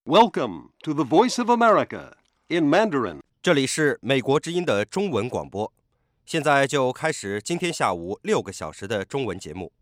Welcome to the Voice of America in Mandarin. 这里是美国之音的中文广播，现在就开始今天下午6个小时的中文节目。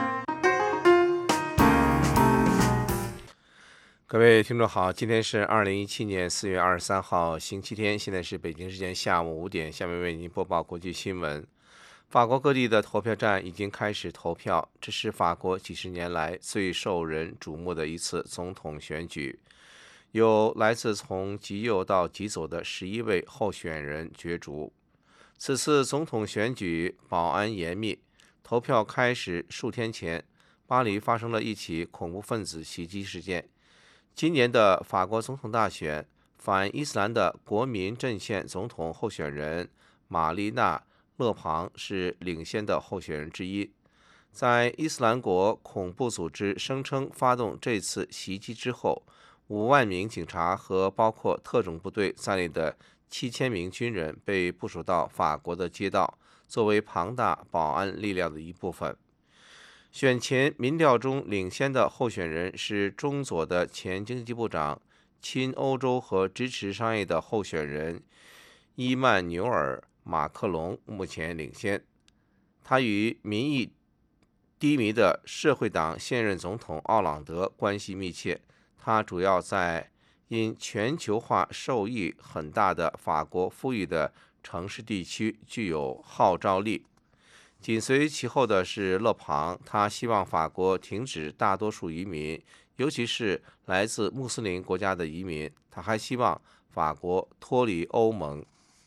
各位听众好，今天是2017年4月23号星期天，现在是北京时间下午5点，下面为您播报国际新闻。法国各地的投票站已经开始投票，这是法国几十年来最受人瞩目的一次总统选举。有来自从极右到极左的11位候选人角逐。此次总统选举保安严密，投票开始数天前，巴黎发生了一起恐怖分子袭击事件。今年的法国总统大选，反伊斯兰的国民阵线总统候选人玛丽娜·勒庞是领先的候选人之一。在伊斯兰国恐怖组织声称发动这次袭击之后，5万名警察和包括特种部队在内的7000名军人被部署到法国的街道，作为庞大保安力量的一部分。选前民调中领先的候选人是中左的前经济部长、亲欧洲和支持商业的候选人伊曼纽尔·马克龙目前领先。他与民意低迷的社会党现任总统奥朗德关系密切，他主要在因全球化受益很大的法国富裕的城市地区具有号召力。紧随其后的是勒庞，他希望法国停止大多数移民，尤其是来自穆斯林国家的移民。他还希望法国脱离欧盟。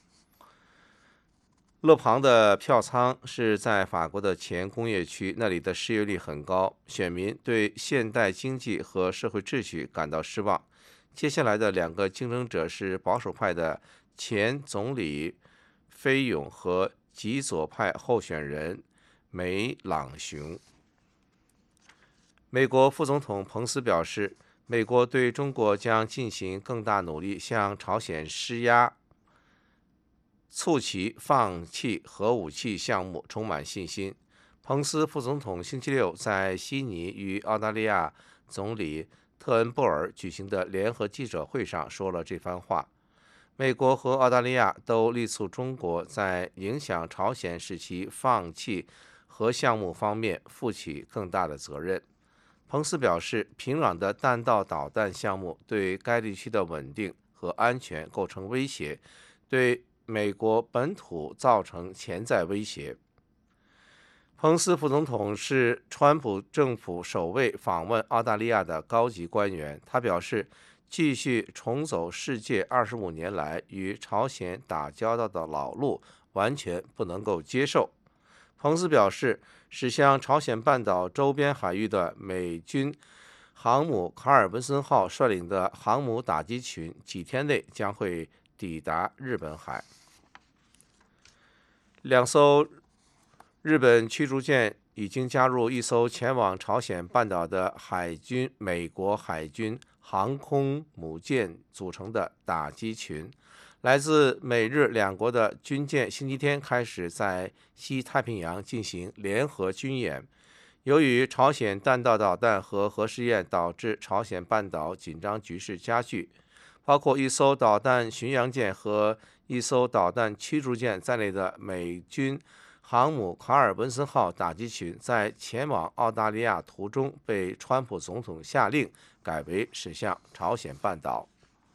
勒庞的票仓是在法国的前工业区，那里的失业率很高，选民对现代经济和社会秩序感到失望。接下来的2个竞争者是保守派的前总理菲永和极左派候选人梅朗雄。美国副总统彭斯表示，美国对中国将进行更大努力，向朝鲜施压，促其放弃核武器项目充满信心。彭斯副总统星期六在悉尼与澳大利亚总理特恩布尔举行的联合记者会上说了这番话。美国和澳大利亚都力促中国在影响朝鲜使其放弃核项目方面负起更大的责任。彭斯表示，平壤的弹道导弹项目对该地区的稳定和安全构成威胁，对美国本土造成潜在威胁。彭斯副总统是川普政府首位访问澳大利亚的高级官员。他表示，继续重走世界25年来与朝鲜打交道的老路，完全不能够接受。彭斯表示，驶向朝鲜半岛周边海域的美军航母卡尔文森号率领的航母打击群几天内将会抵达日本海。2艘日本驱逐舰已经加入一艘前往朝鲜半岛的美国海军航空母舰组成的打击群。来自美日2国的军舰星期天开始在西太平洋进行联合军演。由于朝鲜弹道导弹和核试验导致朝鲜半岛紧张局势加剧，包括一艘导弹巡洋舰和一艘导弹驱逐舰在内的美军航母卡尔文森号打击群在前往澳大利亚途中被川普总统下令改为驶向朝鲜半岛。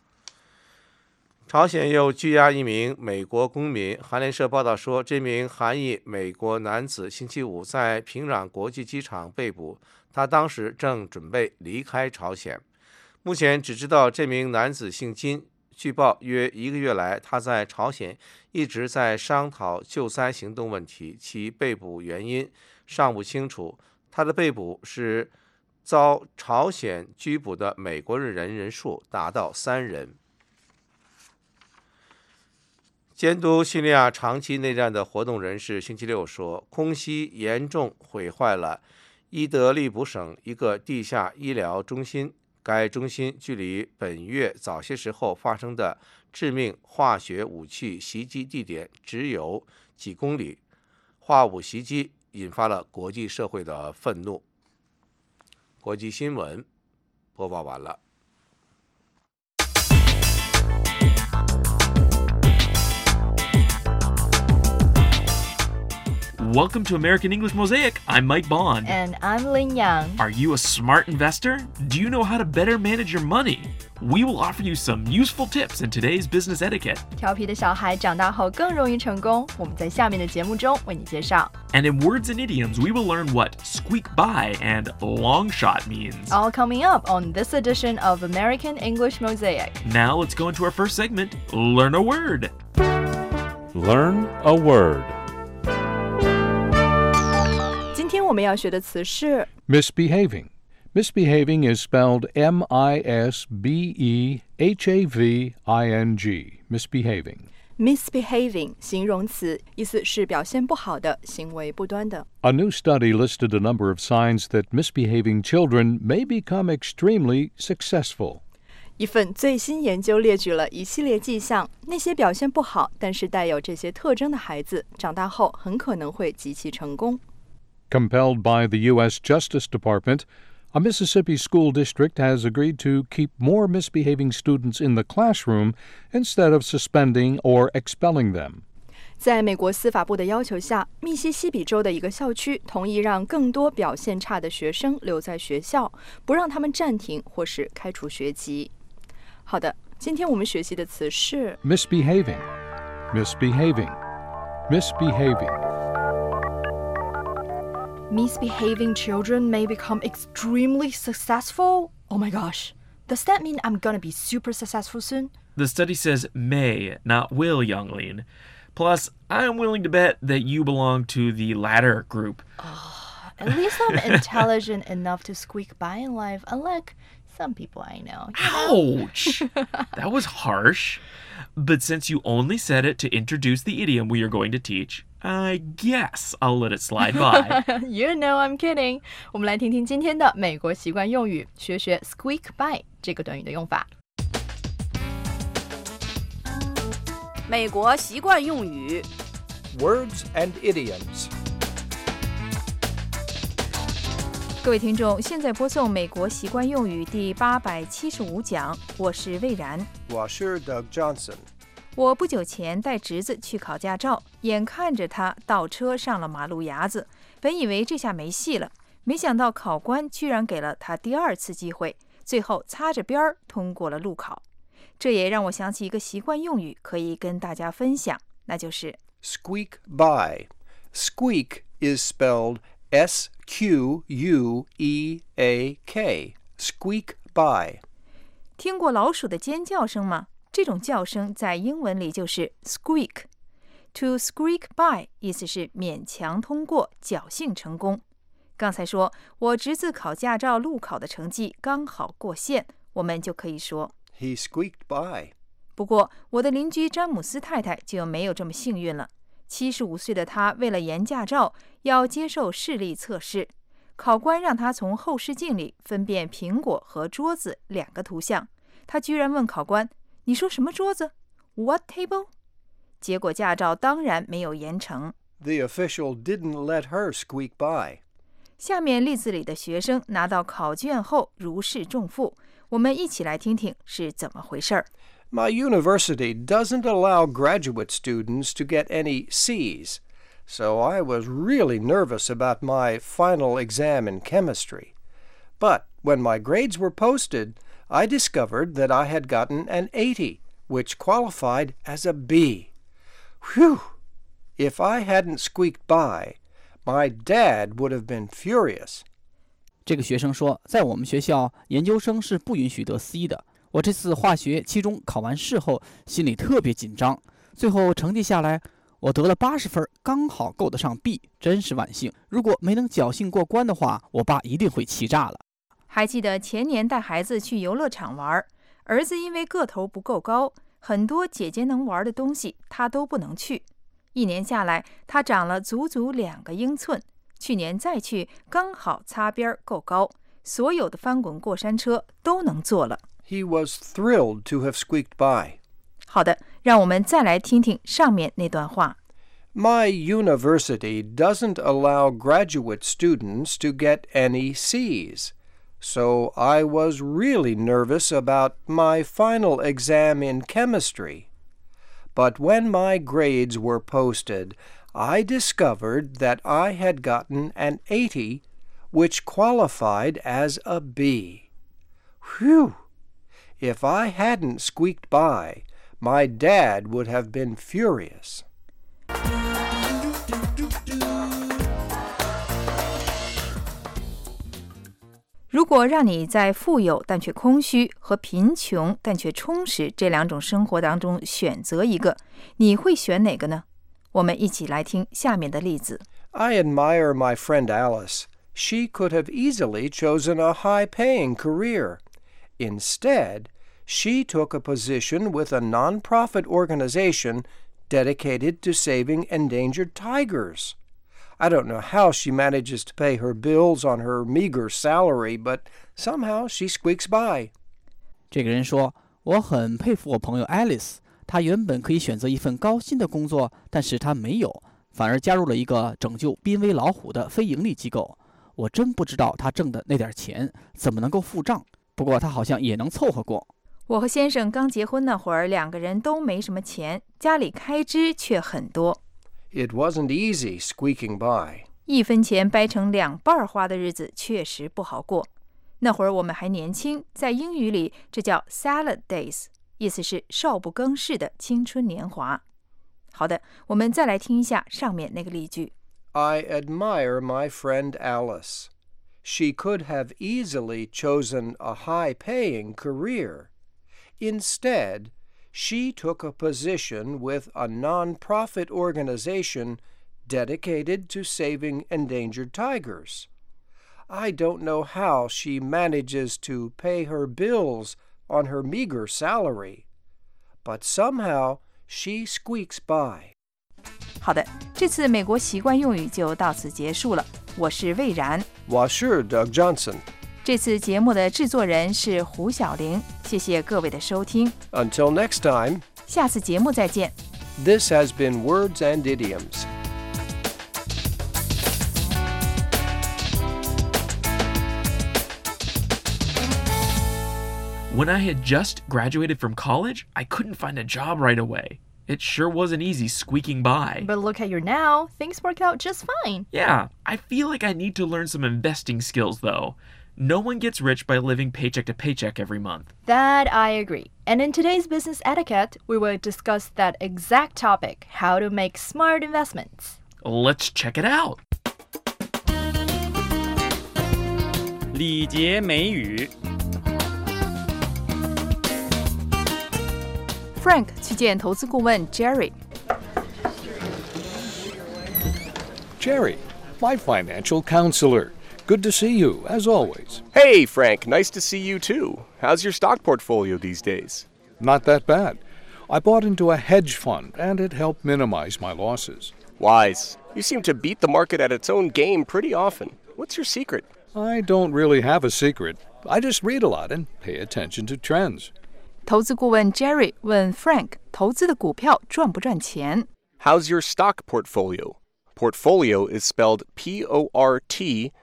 朝鲜又拘押一名美国公民。韩联社报道说，这名韩裔美国男子星期五在平壤国际机场被捕，他当时正准备离开朝鲜。目前只知道这名男子姓金。据报，约1个月来，他在朝鲜一直在商讨救灾行动问题，其被捕原因尚不清楚。他的被捕使遭朝鲜拘捕的美国人数达到3人。监督叙利亚长期内战的活动人士星期六说，空袭严重毁坏了伊德利卜省一个地下医疗中心。该中心距离本月早些时候发生的致命化学武器袭击地点只有几公里。化武袭击引发了国际社会的愤怒。国际新闻播报完了。 Welcome to American English Mosaic. I'm Mike Bond. And I'm Lin Yang. Are you a smart investor? Do you know how to better manage your money? We will offer you some useful tips in today's business etiquette. 调皮的小孩长大后更容易成功，我们在下面的节目中为你介绍。 And in words and idioms, we will learn what squeak by and long shot means. All coming up on this edition of American English Mosaic. Now let's go into our first segment, Learn a Word. Learn a word. 今天我们要学的词是 Misbehaving. Misbehaving is spelled M-I-S-B-E-H-A-V-I-N-G. Misbehaving. misbehaving 形容词，意思是表现不好的，行为不端的。 A new study listed a number of signs that misbehaving children may become extremely successful. 一份最新研究列举了一系列迹象，那些表现不好但是带有这些特征的孩子，长大后很可能会极其成功。 Compelled by the U.S. Justice Department, a Mississippi school district has agreed to keep more misbehaving students in the classroom instead of suspending or expelling them. 在美国司法部的要求下，密西西比州的一个校区同意让更多表现差的学生留在学校，不让他们暂停或是开除学籍。好的，今天我们学习的词是 Misbehaving. Misbehaving. Misbehaving. Misbehaving children may become extremely successful. Oh my gosh. Does that mean I'm gonna be super successful soon? The study says may, not will, youngling. Plus, I'm willing to bet that you belong to the latter group. At least I'm intelligent enough to squeak by in life, unlike some people I know. Ouch! That was harsh. But since you only said it to introduce the idiom we are going to teach, I guess I'll let it slide by. You know I'm kidding. 我们来听听今天的美国习惯用语，学学 squeak by 这个短语的用法。 美国习惯用语 Words and idioms. 各位听众，现在播送美国习惯用语第875讲，我是魏然。 我是 Doug Johnson. 我不久前带侄子去考驾照，眼看着他倒车上了马路牙子，本以为这下没戏了，没想到考官居然给了他第二次机会，最后擦着边儿通过了路考。这也让我想起一个习惯用语，可以跟大家分享，那就是 Squeak by. Squeak is spelled S-Q-U-E-A-K. Squeak by. 听过老鼠的尖叫声吗？这种叫声在英文里就是 squeak. To squeak by 意思是勉强通过，侥幸成功。刚才说我侄子考驾照路考的成绩刚好过线，我们就可以说 He squeaked by. 不过我的邻居詹姆斯太太就没有这么幸运了。75岁的她为了延驾照，要接受视力测试。考官让她从后视镜里分辨苹果和桌子两个图像，她居然问考官：“你说什么桌子 ？What table？” 结果驾照当然没有延成。 The official didn't let her squeak by. 下面例子里的学生拿到考卷后如释重负，我们一起来听听是怎么回事儿。 My university doesn't allow graduate students to get any C's, so I was really nervous about my final exam in chemistry. But when my grades were posted, I discovered that I had gotten an 80, which qualified as a B. Whew! If I hadn't squeaked by, my dad would have been furious. 这个学生说，在我们学校，研究生是不允许得 C 的。我这次化学期中考完试后，心里特别紧张。最后成绩下来，我得了80分，刚好够得上 B， 真是万幸。如果没能侥幸过关的话，我爸一定会气炸了。 还记得前年带孩子去游乐场玩，儿子因为个头不够高，很多姐姐能玩的东西他都不能去。1年下来，他长了足足2个英寸。去年再去，刚好擦边够高，所有的翻滚过山车都能坐了。 He was thrilled to have squeaked by. 好的，让我们再来听听上面那段话。 My university doesn't allow graduate students to get any C's, so I was really nervous about my final exam in chemistry. But when my grades were posted, I discovered that I had gotten an 80, which qualified as a B. Whew! If I hadn't squeaked by, my dad would have been furious. 如果让你在富有但却空虚和贫穷但却充实这两种生活当中选择一个，你会选哪个呢？我们一起来听下面的例子。 I admire my friend Alice. She could have easily chosen a high-paying career. Instead, she took a position with a non-profit organization dedicated to saving endangered tigers. I don't know how she manages to pay her bills on her meager salary, but somehow she squeaks by. 这个人说，我很佩服我朋友 Alice， 她原本可以选择一份高薪的工作，但是她没有，反而加入了一个拯救濒危老虎的非营利机构。我真不知道她挣的那点钱怎么能够付账，不过她好像也能凑合过。 我和先生刚结婚那会儿，两个人都没什么钱，家里开支却很多。 It wasn't easy squeaking by. 1分钱掰成2半花的日子确实不好过。那会儿我们还年轻，在英语里这叫 salad days， 意思是少不更事的青春年华。好的，我们再来听一下上面那个例句。 I admire my friend Alice. She could have easily chosen a high-paying career. Instead, she took a position with a non-profit organization dedicated to saving endangered tigers. I don't know how she manages to pay her bills on her meager salary, but somehow she squeaks by. 好的，这次美国习惯用语就到此结束了。我是魏然， 我是 Doug Johnson。 这次节目的制作人是胡小玲，谢谢各位的收听。 Until next time, 下次节目再见。 this has been Words and Idioms. When I had just graduated from college, I couldn't find a job right away. It sure wasn't easy squeaking by. But look at you now. Things worked out just fine. Yeah, I feel like I need to learn some investing skills, though. No one gets rich by living paycheck to paycheck every month. That I agree. And in today's business etiquette, we will discuss that exact topic, how to make smart investments. Let's check it out. 礼节美语 Frank 去见投资顾问 Jerry。 Jerry, my financial counselor. Good to see you, as always. Hey, Frank. Nice to see you, too. How's your stock portfolio these days? Not that bad. I bought into a hedge fund, and it helped minimize my losses. Wise. You seem to beat the market at its own game pretty often. What's your secret? I don't really have a secret. I just read a lot and pay attention to trends. 投资顾问 Jerry 问 Frank 投资的股票赚不赚钱？ How's your stock portfolio? Portfolio is spelled P-O-R-T-F-O-L-I-O.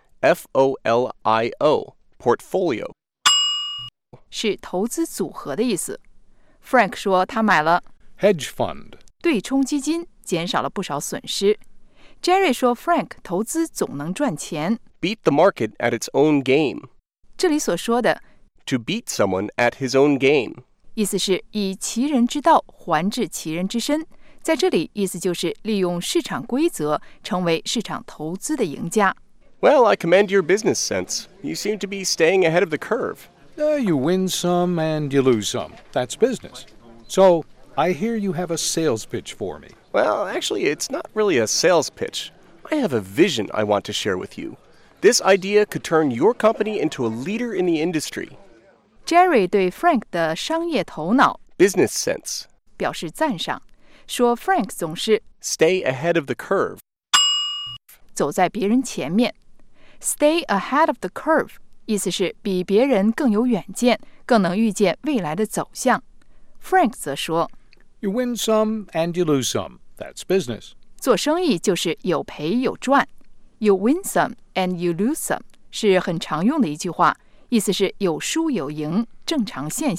Portfolio. 是投资组合的意思。Frank 说他买了 Hedge fund. 对冲基金，减少了不少损失。Jerry 说 Frank 投资总能赚钱。 Beat the market at its own game. 这里所说的 To beat someone at his own game. 意思是以其人之道还治其人之身，在这里意思就是利用市场规则成为市场投资的赢家。 Well, I commend your business sense. You seem to be staying ahead of the curve. You win some and you lose some. That's business. So, I hear you have a sales pitch for me. Well, actually, it's not really a sales pitch. I have a vision I want to share with you. This idea could turn your company into a leader in the industry. Jerry 对 Frank 的商业头脑 Business sense. 表示赞赏，说 Frank 总是 Stay ahead of the curve. 走在别人前面。Stay ahead of the curve 意思是比别人更有远见，更能预见未来的走向。Frank 则说 You win some and you lose some. That's business. 做生意就是有赔有赚。You win some and you lose some 是很常用的一句话，意思是有输有赢，正常现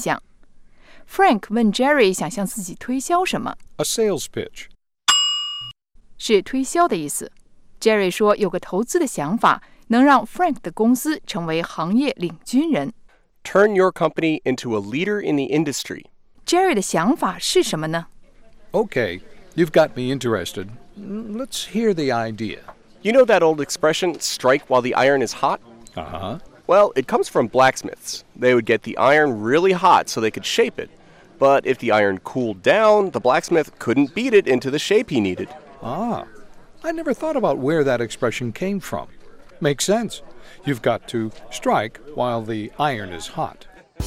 象。Frank 问 Jerry 想向自己推销什么。 A sales pitch. 是推销的意思。Jerry 说有个投资的想法，能让 Frank 的公司成为行业领军人。 Turn your company into a leader in the industry. Jerry 的想法是什么呢？ Okay, you've got me interested. Let's hear the idea. You know that old expression, strike while the iron is hot? Uh-huh. Well, it comes from blacksmiths. They would get the iron really hot so they could shape it. But if the iron cooled down, the blacksmith couldn't beat it into the shape he needed. Ah, I never thought about where that expression came from. Makes sense. You've got to strike while the iron is hot.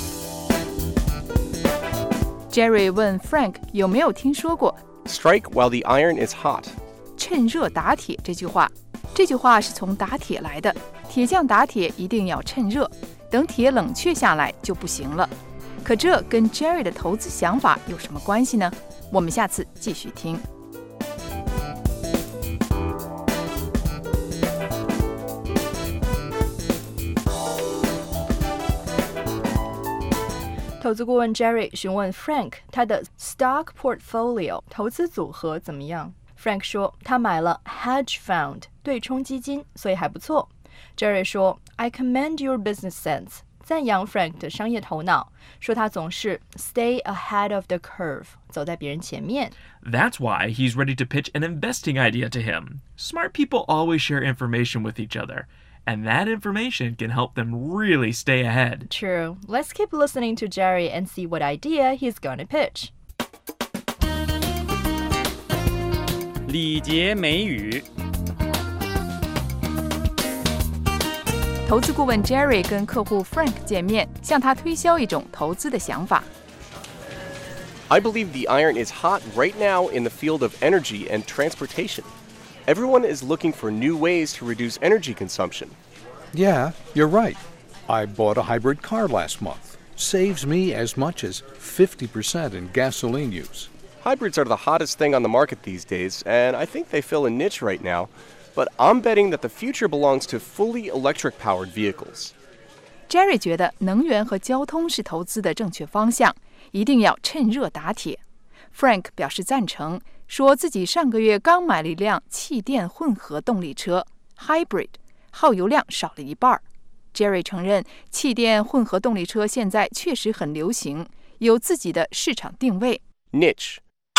Jerry 问 Frank 有没有听说过 Strike while the iron is hot. 趁热打铁这句话。这句话是从打铁来的，铁匠打铁一定要趁热，等铁冷却下来就不行了。可这跟 Jerry 的投资想法有什么关系呢？我们下次继续听。 投资顾问 Jerry 询问 Frank 他的 stock portfolio 投资组合怎么样。Frank 说他买了 hedge fund 对冲基金，所以还不错。Jerry 说 I commend your business sense 赞扬 Frank 的商业头脑，说他总是 stay ahead of the curve 走在别人前面。 That's why he's ready to pitch an investing idea to him. Smart people always share information with each other, and that information can help them really stay ahead. True. Let's keep listening to Jerry and see what idea he's going to pitch. 礼节美语。 投资顾问 Jerry 跟客户 Frank 见面，向他推销一种投资的想法。 I believe the iron is hot right now in the field of energy and transportation. Everyone is looking for new ways to reduce energy consumption. Yeah, you're right. I bought a hybrid car last month. Saves me as much as 50% in gasoline use. Hybrids are the hottest thing on the market these days, and I think they fill a niche right now. But I'm betting that the future belongs to fully electric-powered vehicles. Jerry 觉得能源和交通是投资的正确方向，一定要趁热打铁。Frank 表示赞成，说自己上个月刚买了一辆气电混合动力车 Hybrid， 耗油量少了一半。Jerry 承认气电混合动力车现在确实很流行，有自己的市场定位。 Niche.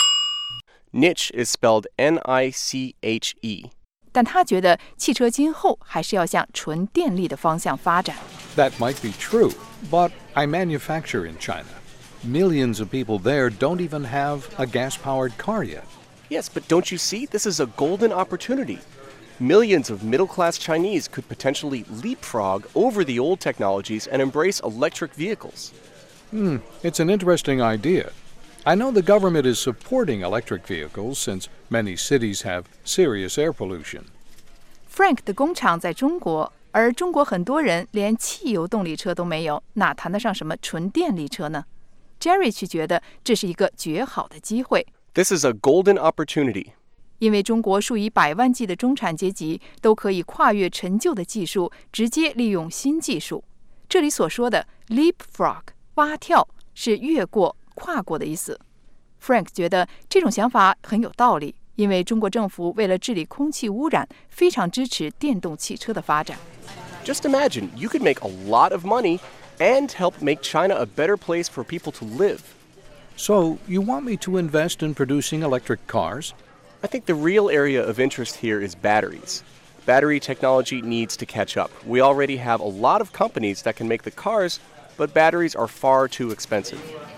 Niche is spelled N-I-C-H-E. 但他觉得汽车今后还是要向纯电力的方向发展。 That might be true, but I manufacture in China. Millions of people there don't even have a gas-powered car yet. Yes, but don't you see? This is a golden opportunity. Millions of middle-class Chinese could potentially leapfrog over the old technologies and embrace electric vehicles. It's an interesting idea. I know the government is supporting electric vehicles since many cities have serious air pollution. Frank 的工厂在中国，而中国很多人连汽油动力车都没有，哪谈得上什么纯电力车呢？ Jerry 却觉得这是一个绝好的机会。 This is a golden opportunity. 因为中国数以百万计的中产阶级都可以跨越陈旧的技术，直接利用新技术。这里所说的 leapfrog 蛙跳是越过、跨过的意思。Frank 觉得这种想法很有道理，因为中国政府为了治理空气污染，非常支持电动汽车的发展。 Just imagine, you could make a lot of money and help make China a better place for people to live. So, you want me to invest in producing electric cars? I think the real area of interest here is batteries. Battery technology needs to catch up. We already have a lot of companies that can make the cars, but batteries are far too expensive.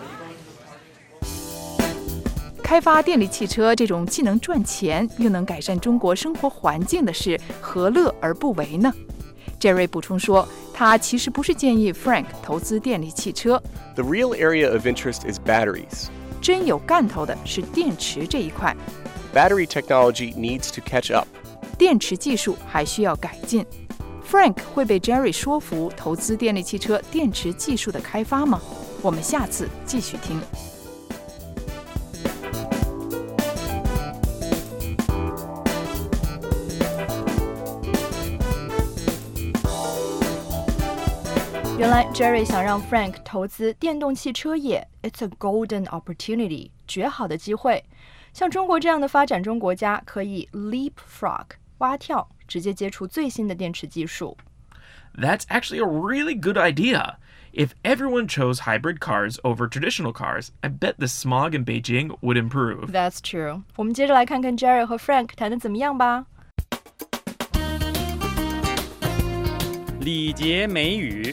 开发电力汽车这种既能赚钱又能改善中国生活环境的事，何乐而不为呢？ Jerry 补充说，他其实不是建议 Frank 投资电力汽车。 The real area of interest is batteries. 真有干头的是电池这一块。 Battery technology needs to catch up. 电池技术还需要改进。Frank 会被 Jerry 说服投资电力汽车电池技术的开发吗？我们下次继续听。 原来 Jerry 想让 Frank 投资电动汽车业 ，It's a golden opportunity， 绝好的机会。 像中国这样的发展中国家可以 leapfrog 蛙跳，直接接触最新的电池技术。 That's actually a really good idea. If everyone chose hybrid cars over traditional cars, I bet the smog in Beijing would improve. That's true. 我们接着来看看 Jerry 和 Frank 谈得怎么样吧。 礼节美语。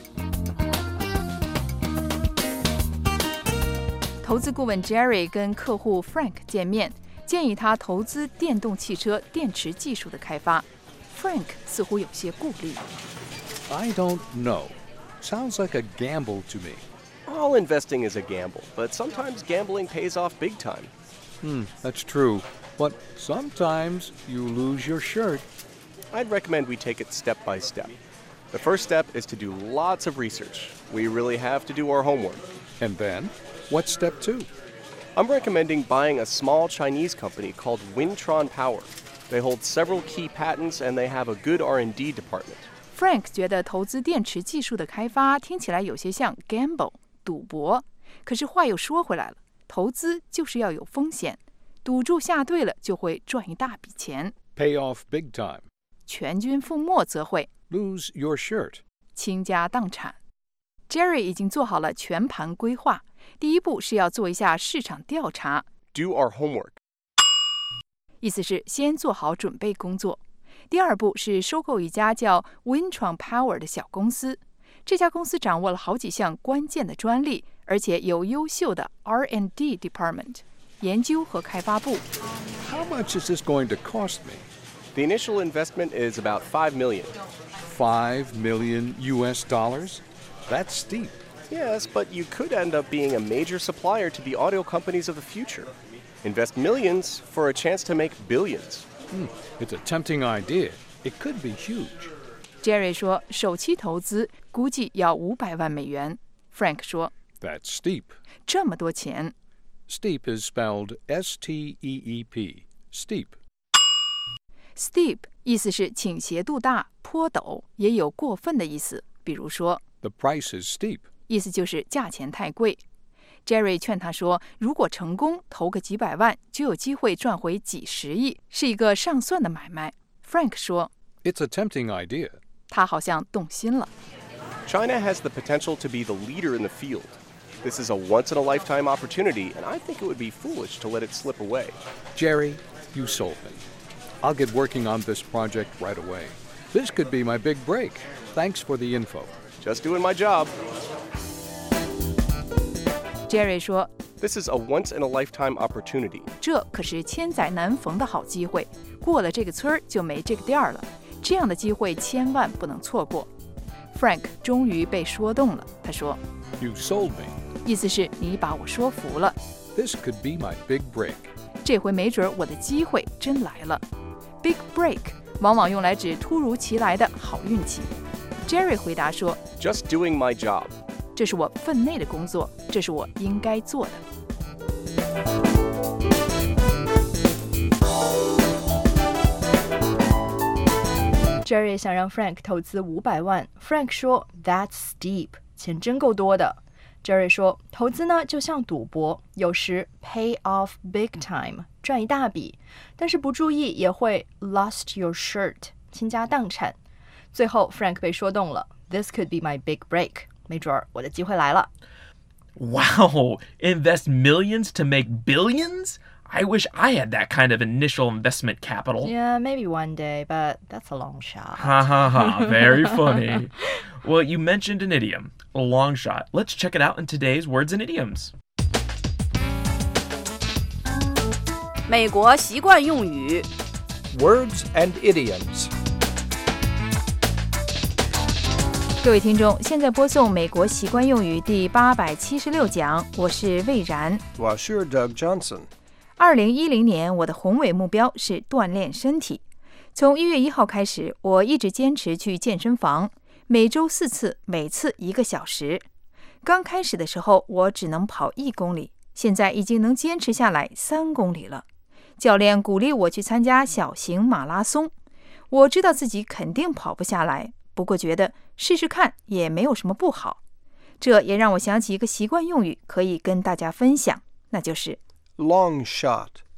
投资顾问 Jerry 跟客户 Frank 见面，建议他投资电动汽车电池技术的开发。Frank 似乎有些顾虑。 I don't know.Sounds like a gamble to me. All investing is a gamble, but sometimes gambling pays off big time. That's true. But sometimes you lose your shirt. I'd recommend we take it step by step. The first step is to do lots of research. We really have to do our homework. And then, what's step 2? I'm recommending buying a small Chinese company called Wintron Power. They hold several key patents and they have a good R&D department.Frank 觉得投资电池技术的开发听起来有些像 gamble 赌博，可是话又说回来了，投资就是要有风险，赌注下对了就会赚一大笔钱。 Pay off big time. 全军覆没则会 lose your shirt. 倾家荡产。Jerry 已经做好了全盘规划，第一步是要做一下市场调查。 Do our homework. 意思是先做好准备工作。第二步是收购一家叫 Wintron Power 的小公司，这家公司掌握了好几项关键的专利，而且有优秀的 R&D department 研究和开发部。 How much is this going to cost me? The initial investment is about $5 million. $5 million US dollars? That's steep. Yes, but you could end up being a major supplier to the auto companies of the future. Invest millions for a chance to make billions. It's a tempting idea. It could be huge. Jerry 说，首期投资估计要500万美元。Frank 说 That's steep. 这么多钱。 Steep is spelled S-T-E-E-P. Steep. Steep 意思是倾斜度大、坡陡，也有过分的意思。比如说 The price is steep. 意思就是价钱太贵。Jerry 劝他说，如果成功投个几百万，就有机会赚回几十亿，是一个上算的买卖。Frank 说 It's a tempting idea. 他好像动心了。 China has the potential to be the leader in the field. This is a once-in-a-lifetime opportunity, and I think it would be foolish to let it slip away. Jerry, you sold me. I'll get working on this project right away. This could be my big break. Thanks for the info. Just doing my job. Jerry 说 This is a once-in-a-lifetime opportunity. 这可是千载难逢的好机会，过了这个村儿就没这个店儿了。这样的机会千万不能错过。Frank 终于被说动了，他说 You sold me. 意思是你把我说服了。 This could be my big break. 这回没准我的机会真来了。Big break 往往用来指突如其来的好运气。Jerry 回答说 Just doing my job. 这是我分内的工作，这是我应该做的。 Jerry 想让 Frank 投资500万 ，Frank 说 That's steep， 钱真够多的。Jerry 说，投资呢就像赌博，有时 pay off big time， 赚一大笔，但是不注意也会 lost your shirt， 倾家荡产。最后 Frank 被说动了 ，This could be my big break， 没准儿我的机会来了。 Wow, invest millions to make billions? I wish I had that kind of initial investment capital. Yeah, maybe one day, but that's a long shot. Ha ha ha, very funny. Well, you mentioned an idiom, a long shot. Let's check it out in today's Words and Idioms. 美国习惯用语 Words and idioms. 各位听众，现在播送美国习惯用语第876讲，我是魏然。 我是 Doug Johnson. 2010年，我的宏伟目标是锻炼身体。从1月1号开始，我一直坚持去健身房，每周4次，每次1个小时。刚开始的时候，我只能跑1公里，现在已经能坚持下来3公里了。教练鼓励我去参加小型马拉松，我知道自己肯定跑不下来，不过觉得试试看也没有什么不好。这也让我想起一个习惯用语，可以跟大家分享，那就是 Long shot.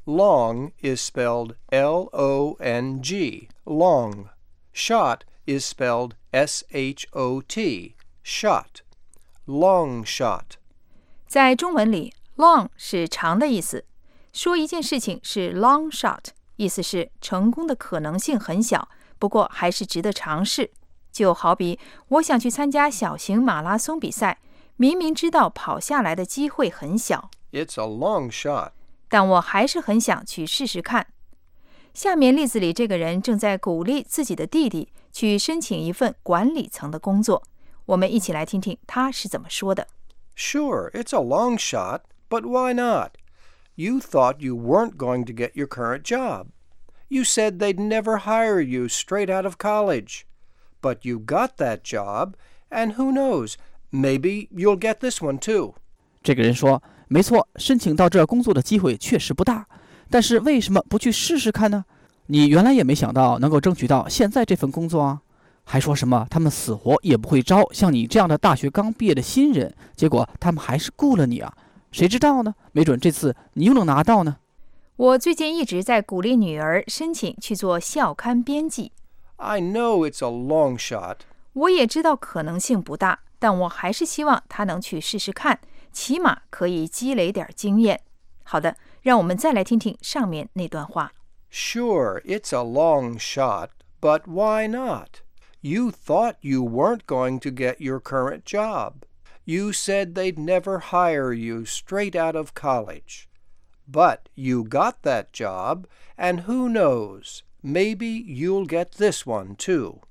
Long is spelled L-O-N-G, long. Shot is spelled S-H-O-T, shot. Long shot. 在中文里 long 是长的意思，说一件事情是 long shot， 意思是成功的可能性很小，不过还是值得尝试。就好比我想去参加小型马拉松比赛，明明知道跑下来的机会很小， It's a long shot. 但我还是很想去试试看。下面例子里这个人正在鼓励自己的弟弟去申请一份管理层的工作，我们一起来听听他是怎么说的。 Sure, it's a long shot, but why not? You thought you weren't going to get your current job. You said they'd never hire you straight out of college. But you got that job, and who knows, maybe you'll get this one too. 这个人说，没错，申请到这工作的机会确实不大，但是为什么不去试试看呢？你原来也没想到能够争取到现在这份工作啊，还说什么他们死活也不会招像你这样的大学刚毕业的新人，结果他们还是雇了你啊，谁知道呢？没准这次你又能拿到呢。 我最近一直在鼓励女儿申请去做校刊编辑。 I know it's a long shot. 我也知道可能性不大，但我还是希望她能去试试看，起码可以积累点经验。好的，让我们再来听听上面那段话。 Sure, it's a long shot, but why not? You thought you weren't going to get your current job. You said they'd never hire you straight out of college. But you got that job, and who knows, maybe you'll get this one too.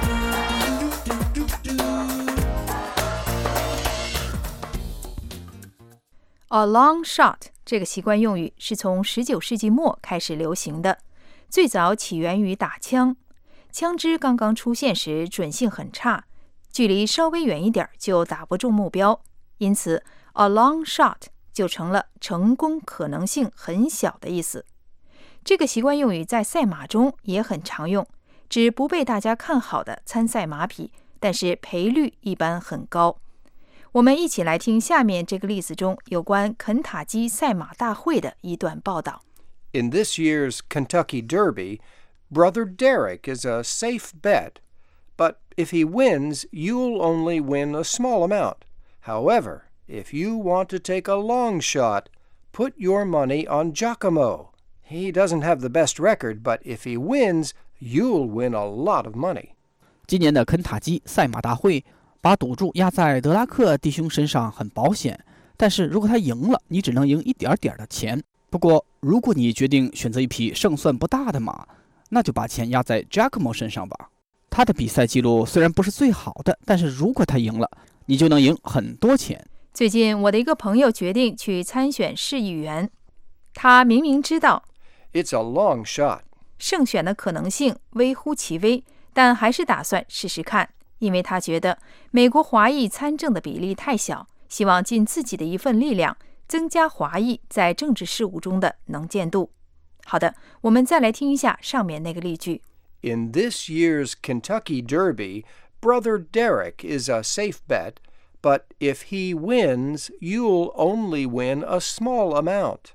A long shot 这个习惯用语是从19世纪末开始流行的，最早起源于打枪。枪支刚刚出现时准性很差，距离稍微远一点就打不中目标，因此 a long shot 就成了成功可能性很小的意思。这个习惯用语在赛马中也很常用，指不被大家看好的参赛马匹，但是赔率一般很高。我们一起来听下面这个例子中有关肯塔基赛马大会的一段报道。 In this year's Kentucky Derby, Brother Derek is a safe bet, but if he wins, you'll only win a small amount. However, if you want to take a long shot, put your money on Giacomo. He doesn't have the best record, but if he wins, you'll win a lot of money. 今年的肯塔基赛马大会把赌注压在德拉克弟兄身上很保险，但是如果他赢了，你只能赢一点点的钱。不过，如果你决定选择一匹胜算不大的马，那就把钱压在 Giacomo 身上吧。他的比赛记录虽然不是最好的，但是如果他赢了，你就能赢很多钱。 最近，我的一个朋友决定去参选市议员，他明明知道 It's a long shot. 胜选的可能性微乎其微，但还是打算试试看。因为他觉得美国华裔参政的比例太小，希望尽自己的一份力量，增加华裔在政治事务中的能见度。好的，我们再来听一下上面那个例句。 In this year's Kentucky Derby, Brother Derek is a safe bet, but if he wins, you'll only win a small amount.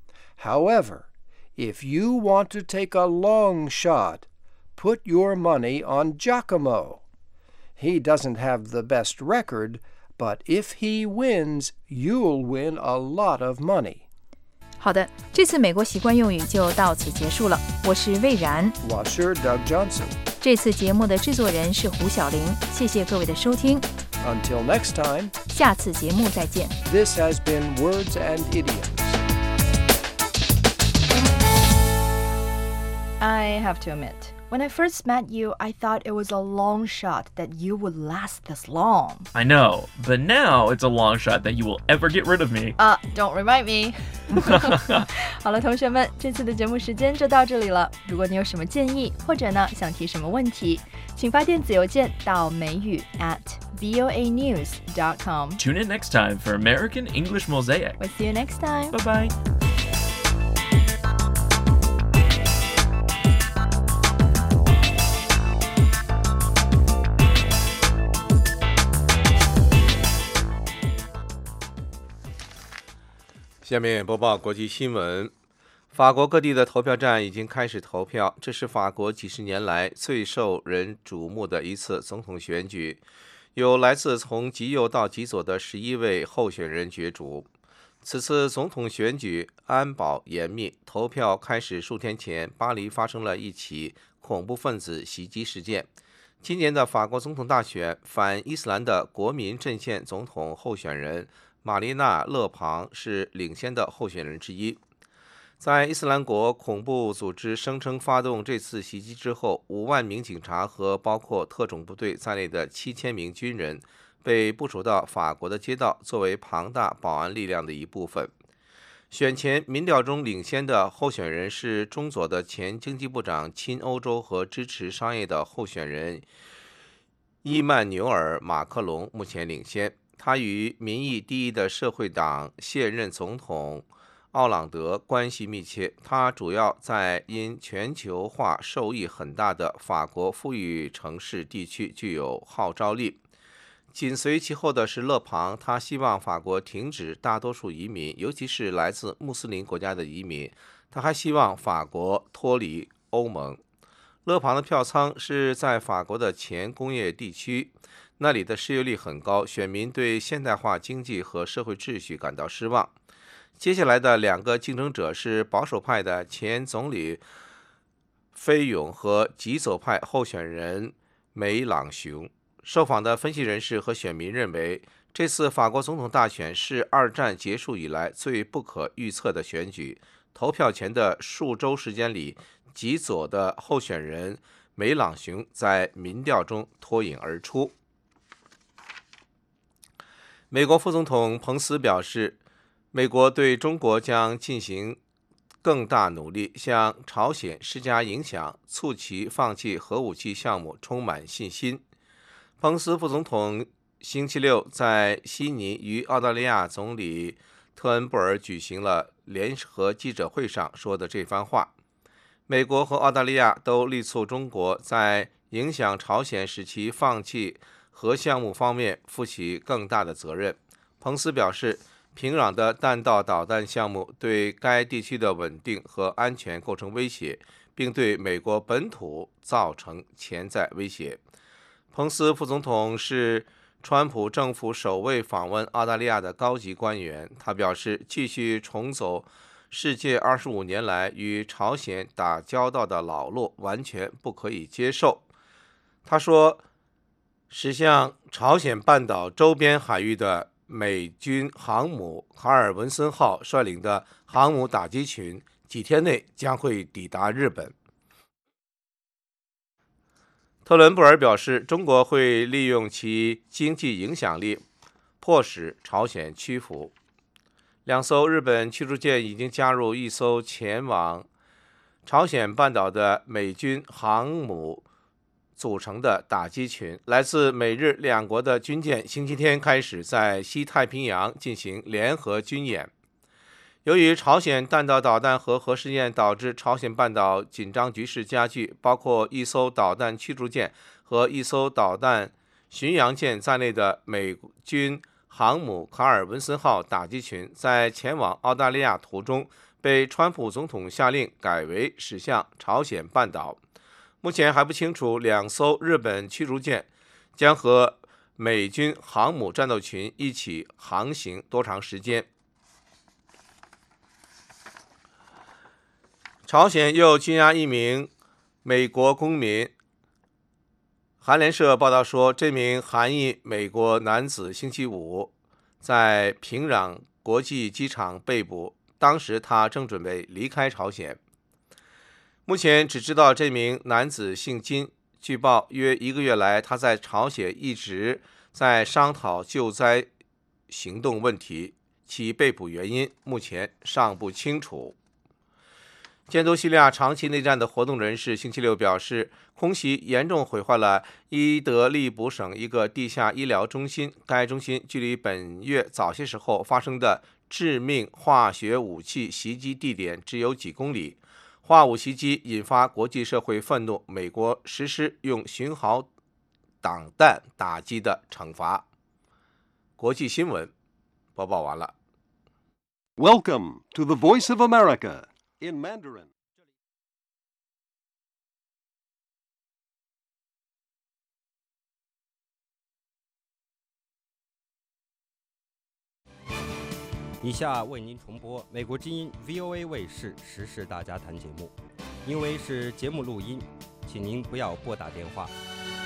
However, if you want to take a long shot, put your money on Giacomo. He doesn't have the best record, but if he wins, you'll win a lot of money. 好的，这次美国习惯用语就到此结束了。我是魏然， 我是 Doug Johnson. 这次节目的制作人是胡小玲，谢谢各位的收聽。 Until next time, 下次节目再见。 this has been Words and Idioms. I have to admit, when I first met you, I thought it was a long shot that you would last this long. I know, but now it's a long shot that you will ever get rid of me. Don't remind me. 好了，同学们，这次的节目时间就到这里了。如果你有什么建议，或者呢想提什么问题，请发电子邮件到美语@voanews.com. Tune in next time for American English Mosaic. We'll see you next time. Bye-bye. 下面播报国际新闻。 法国各地的投票站已经开始投票，这是法国几十年来最受人瞩目的一次总统选举，有来自从极右到极左的11位候选人角逐。此次总统选举安保严密，投票开始数天前，巴黎发生了一起恐怖分子袭击事件。今年的法国总统大选，反伊斯兰的国民阵线总统候选人玛丽娜·勒庞是领先的候选人之一。在伊斯兰国恐怖组织声称发动这次袭击之后，5万名警察和包括特种部队在内的7000名军人被部署到法国的街道，作为庞大保安力量的一部分。选前民调中领先的候选人是中左的前经济部长、亲欧洲和支持商业的候选人伊曼纽尔·马克龙，目前领先。他与民意第一的社会党现任总统奥朗德关系密切，他主要在因全球化受益很大的法国富裕城市地区具有号召力。紧随其后的是勒庞，他希望法国停止大多数移民，尤其是来自穆斯林国家的移民。他还希望法国脱离欧盟。勒庞的票仓是在法国的前工业地区，那里的失业率很高，选民对现代化经济和社会秩序感到失望。接下来的2个竞争者是保守派的前总理菲永和极左派候选人梅朗雄。受访的分析人士和选民认为，这次法国总统大选是2战结束以来最不可预测的选举。投票前的数周时间里，极左的候选人梅朗雄在民调中脱颖而出。美国副总统彭斯表示，美国对中国将进行更大努力，向朝鲜施加影响，促其放弃核武器项目充满信心。彭斯副总统星期六在悉尼与澳大利亚总理特恩布尔举行了联合记者会上说的这番话。美国和澳大利亚都力促中国在影响朝鲜使其放弃核项目方面负起更大的责任。彭斯表示，平壤的弹道导弹项目对该地区的稳定和安全构成威胁，并对美国本土造成潜在威胁。彭斯副总统是川普政府首位访问澳大利亚的高级官员。他表示，继续重走世界25年来与朝鲜打交道的老路完全不可以接受。他说，驶向朝鲜半岛周边海域的美军航母卡尔文森号率领的航母打击群几天内将会抵达日本。特伦布尔表示，中国会利用其经济影响力迫使朝鲜屈服。2艘日本驱逐舰已经加入1艘前往朝鲜半岛的美军航母组成的打击群。来自美日2国的军舰星期天开始在西太平洋进行联合军演。由于朝鲜弹道导弹和核试验导致朝鲜半岛紧张局势加剧，包括1艘导弹驱逐舰和1艘导弹巡洋舰在内的美军航母卡尔文森号打击群在前往澳大利亚途中被川普总统下令改为驶向朝鲜半岛。目前还不清楚2艘日本驱逐舰将和美军航母战斗群一起航行多长时间。朝鲜又拘押1名美国公民。韩联社报道说，这名韩裔美国男子星期五在平壤国际机场被捕，当时他正准备离开朝鲜。目前只知道这名男子姓金，据报约1个月来，他在朝鲜一直在商讨救灾行动问题，其被捕原因目前尚不清楚。监督叙利亚长期内战的活动人士星期六表示，空袭严重毁坏了伊德利卜省一个地下医疗中心，该中心距离本月早些时候发生的致命化学武器袭击地点只有几公里。化武袭击引发国际社会愤怒，美国实施用巡航导弹打击的惩罚。国际新闻播报完了。 Welcome to the Voice of America. in Mandarin. 以下为您重播美国之音 VOA 卫视时事大家谈节目，因为是节目录音，请您不要拨打电话。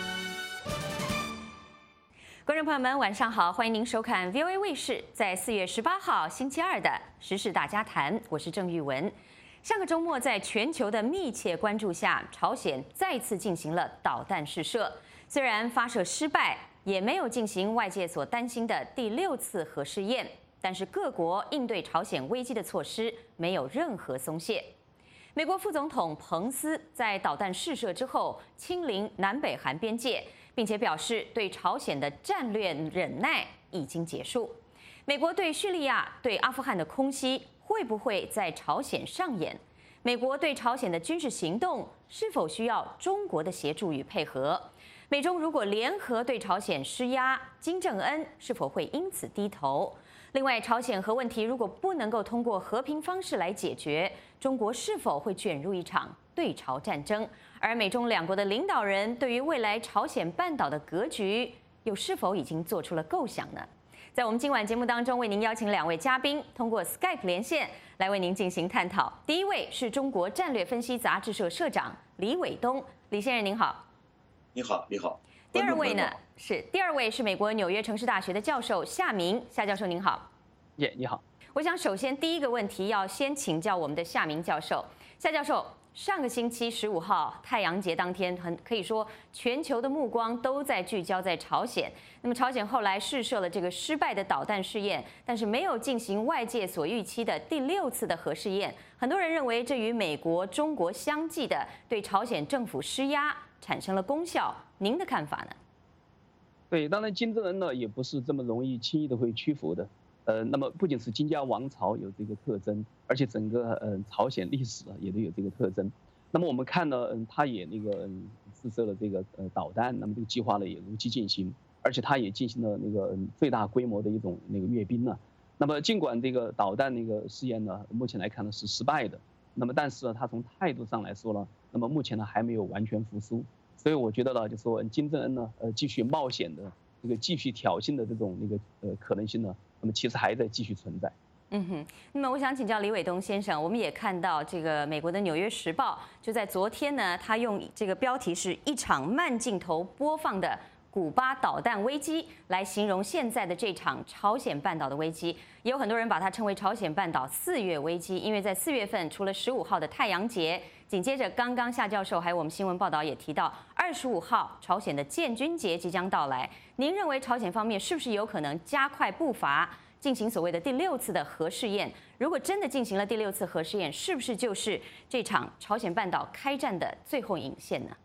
观众朋友们，晚上好，欢迎您收看 VOA 卫视在4月18号星期二的时事大家谈，我是郑玉文。上个周末，在全球的密切关注下，朝鲜再次进行了导弹试射，虽然发射失败，也没有进行外界所担心的第6次核试验，但是各国应对朝鲜危机的措施没有任何松懈。美国副总统彭斯在导弹试射之后亲临南北韩边界，并且表示对朝鲜的战略忍耐已经结束。美国对叙利亚、对阿富汗的空袭会不会在朝鲜上演？美国对朝鲜的军事行动是否需要中国的协助与配合？美中如果联合对朝鲜施压，金正恩是否会因此低头？另外，朝鲜核问题如果不能够通过和平方式来解决，中国是否会卷入一场对朝战争？而美中两国的领导人对于未来朝鲜半岛的格局，又是否已经做出了构想呢？在我们今晚节目当中，为您邀请2位嘉宾通过 Skype 连线来为您进行探讨。第一位是中国战略分析杂志社社长李伟东，李先生您好。 你好，你好。 第二位是美国纽约城市大学的教授夏明，夏教授您好。 你好。 我想首先第一个问题要先请教我们的夏明教授。夏教授，上个星期15号太阳节当天，可以说全球的目光都在聚焦在朝鲜。那么朝鲜后来试射了这个失败的导弹试验，但是没有进行外界所预期的第6次的核试验。很多人认为这与美国、中国相继的对朝鲜政府施压产生了功效。您的看法呢？ 对，当然金正恩呢也不是这么容易轻易的会屈服的。那么不仅是金家王朝有这个特征，而且整个朝鲜历史也都有这个特征。那么我们看呢，他也试射了这个导弹，那么这个计划呢也如期进行，而且他也进行了最大规模的一种阅兵呢。那么尽管这个导弹试验呢，目前来看呢是失败的，那么但是呢，他从态度上来说呢，那么目前呢还没有完全服输。所以我觉得呢，就说金正恩呢，继续冒险的继续挑衅的这种可能性呢，那么其实还在继续存在。 那么我想请教李伟东先生，我们也看到这个美国的《纽约时报》就在昨天呢，他用这个标题是一场慢镜头播放的古巴导弹危机来形容现在的这场朝鲜半岛的危机，也有很多人把它称为朝鲜半岛4月危机，因为在4月份除了15号的太阳节，紧接着刚刚夏教授还有我们新闻报道也提到25号朝鲜的建军节即将到来。您认为朝鲜方面是不是有可能加快步伐进行所谓的第6次的核试验？如果真的进行了第6次核试验，是不是就是这场朝鲜半岛开战的最后引线呢？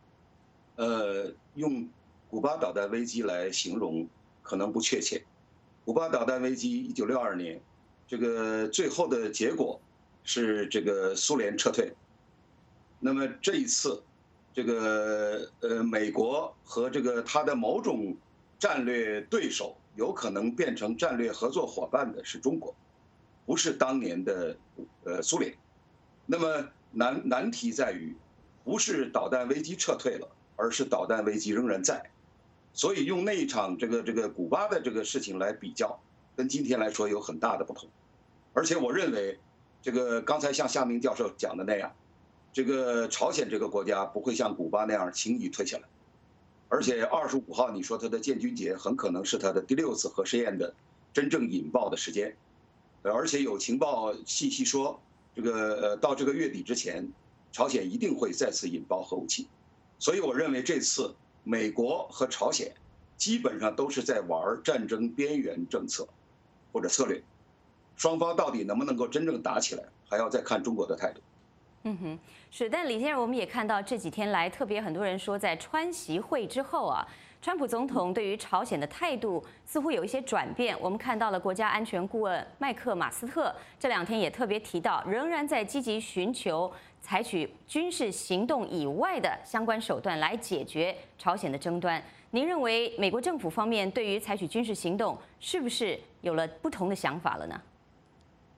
用古巴导弹危机来形容可能不确切。古巴导弹危机1962年，这个最后的结果是这个苏联撤退。那么这一次，这个美国和这个他的某种战略对手有可能变成战略合作伙伴的是中国，不是当年的苏联。那么难题在于，不是导弹危机撤退了，而是导弹危机仍然在。所以用那一场这个古巴的这个事情来比较，跟今天来说有很大的不同。而且我认为，这个刚才像夏明教授讲的那样，这个朝鲜这个国家不会像古巴那样轻易退下来。而且25号你说他的建军节很可能是他的第6次核试验的真正引爆的时间，而且有情报信息说，这个到这个月底之前，朝鲜一定会再次引爆核武器。所以我认为这次美国和朝鲜基本上都是在玩战争边缘政策或者策略，双方到底能不能够真正打起来，还要再看中国的态度。 是。但李先生，我们也看到这几天来，特别很多人说，在川习会之后啊，川普总统对于朝鲜的态度似乎有一些转变。我们看到了国家安全顾问麦克马斯特这2天也特别提到，仍然在积极寻求采取军事行动以外的相关手段来解决朝鲜的争端。您认为美国政府方面对于采取军事行动是不是有了不同的想法了呢？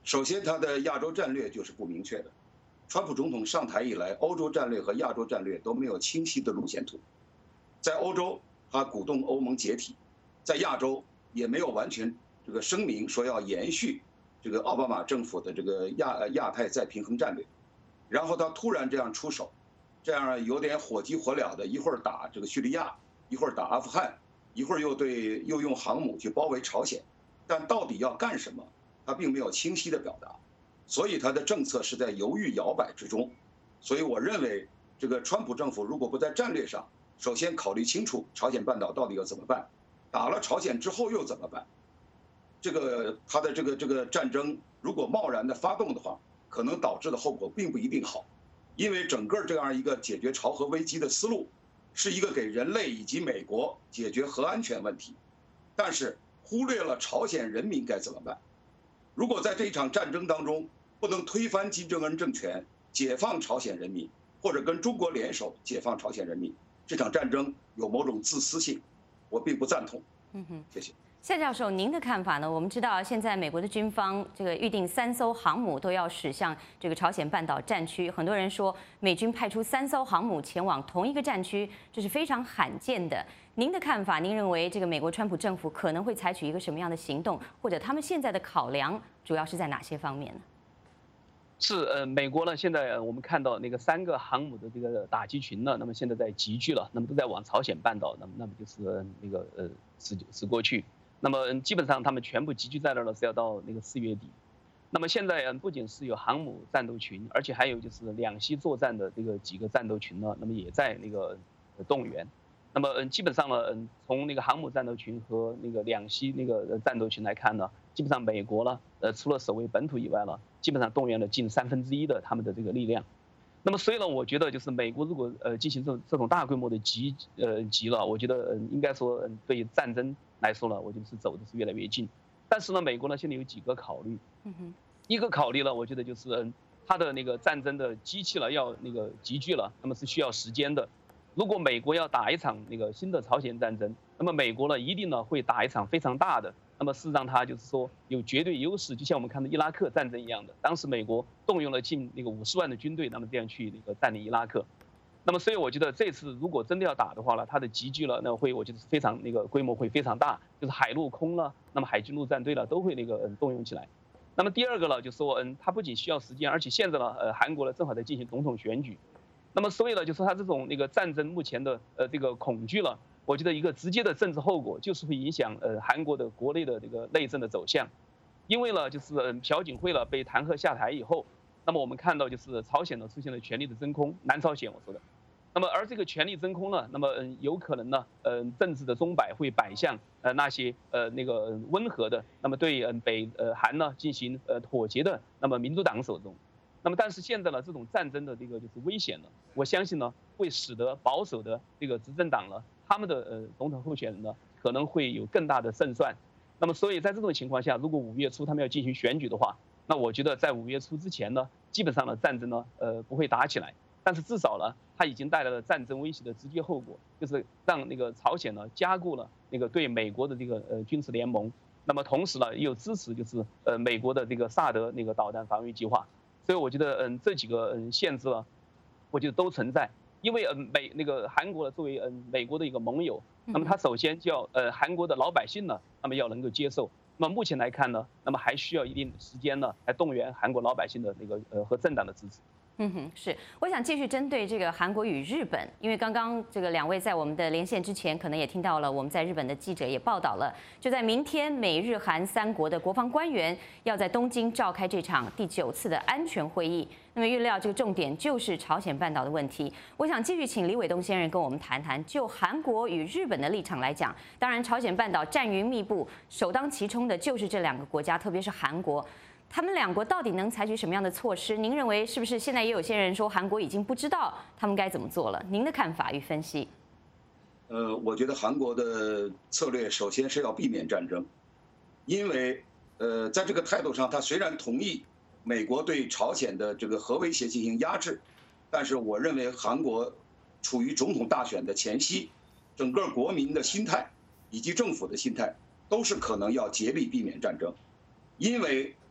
首先，他的亚洲战略就是不明确的。川普总统上台以来，欧洲战略和亚洲战略都没有清晰的路线图。在欧洲，他鼓动欧盟解体；在亚洲，也没有完全这个声明说要延续这个奥巴马政府的这个亚太再平衡战略。然后他突然这样出手，这样有点火急火燎的，一会儿打这个叙利亚，一会儿打阿富汗，一会儿又用航母去包围朝鲜，但到底要干什么，他并没有清晰的表达。所以他的政策是在犹豫摇摆之中，所以我认为这个川普政府如果不在战略上首先考虑清楚朝鲜半岛到底要怎么办，打了朝鲜之后又怎么办，这个他的这个战争如果贸然的发动的话，可能导致的后果并不一定好，因为整个这样一个解决朝核危机的思路是一个给人类以及美国解决核安全问题，但是忽略了朝鲜人民该怎么办。如果在这一场战争当中不能推翻金正恩政权，解放朝鲜人民，或者跟中国联手解放朝鲜人民，这场战争有某种自私性，我并不赞同。谢谢。 夏教授，您的看法呢？我们知道现在美国的军方这个预定3艘航母都要驶向这个朝鲜半岛战区，很多人说美军派出3艘航母前往同一个战区，这是非常罕见的。您的看法，您认为这个美国川普政府可能会采取一个什么样的行动，或者他们现在的考量主要是在哪些方面呢？ 是美国呢，现在我们看到那个3个航母的这个打击群呢，那么现在在集聚了，那么都在往朝鲜半岛，那么就是那个驶过去。那么基本上他们全部集聚在那儿了，是要到那个4月底。那么现在不仅是有航母战斗群，而且还有就是两栖作战的这个几个战斗群呢，那么也在那个动员。那么基本上呢，从那个航母战斗群和那个两栖那个战斗群来看呢，基本上美国呢，除了守卫本土以外呢，基本上动员了近1/3的他们的这个力量。那么所以呢，我觉得就是美国如果进行这种大规模的集了，我觉得应该说对于战争来说呢，我觉得是走的是越来越近。但是呢，美国呢现在有几个考虑，一个考虑呢，我觉得就是它的那个战争的机器了要那个集聚了，那么是需要时间的。如果美国要打一场那个新的朝鲜战争，那么美国呢一定呢会打一场非常大的，那么是让它就是说有绝对优势，就像我们看的伊拉克战争一样的，当时美国动用了近那个50万的军队，那么这样去那个占领伊拉克。那么所以我觉得这次如果真的要打的话呢，它的集聚了，那会我觉得是非常那个规模会非常大，就是海陆空了，那么海军陆战队了都会那个动用起来。那么第二个呢，就是说它不仅需要时间，而且现在呢韩国呢正好在进行总统选举。那么所以呢，就说它这种那个战争目前的这个恐惧了，我觉得一个直接的政治后果就是会影响韩国的国内的这个内政的走向，因为呢就是朴槿惠了被弹劾下台以后，那么我们看到就是朝鲜呢出现了权力的真空，南朝鲜我说的，那么而这个权力真空呢，那么有可能呢政治的钟摆会摆向那些那个温和的，那么对北韩呢进行妥协的那么民主党手中。那么，但是现在呢，这种战争的这个就是危险呢，我相信呢，会使得保守的这个执政党呢，他们的总统候选人呢，可能会有更大的胜算。那么，所以在这种情况下，如果5月初他们要进行选举的话，那我觉得在5月初之前呢，基本上呢，战争呢，不会打起来。但是至少呢，它已经带来了战争威胁的直接后果，就是让那个朝鲜呢加固了那个对美国的这个军事联盟。那么同时呢，也有支持就是美国的这个萨德那个导弹防御计划。所以我觉得这几个限制呢，我觉得都存在，因为那个韩国作为美国的一个盟友，那么它首先就要韩国的老百姓呢，那么要能够接受。那么目前来看呢，那么还需要一定时间呢，来动员韩国老百姓的那个和政党的支持。 是，我想继续针对这个韩国与日本，因为刚刚这个2位在我们的连线之前，可能也听到了我们在日本的记者也报道了，就在明天，美日韩3国的国防官员要在东京召开这场第9次的安全会议。那么预料这个重点就是朝鲜半岛的问题。我想继续请李伟东先生跟我们谈谈，就韩国与日本的立场来讲，当然朝鲜半岛战云密布，首当其冲的就是这2个国家，特别是韩国。他们2国到底能采取什么样的措施？您认为是不是现在也有些人说韩国已经不知道他们该怎么做了？您的看法与分析？ 我觉得韩国的策略首先是要避免战争，因为在这个态度上，他虽然同意美国对朝鲜的这个核威胁进行压制，但是我认为韩国处于总统大选的前夕，整个国民的心态以及政府的心态都是可能要竭力避免战争，因为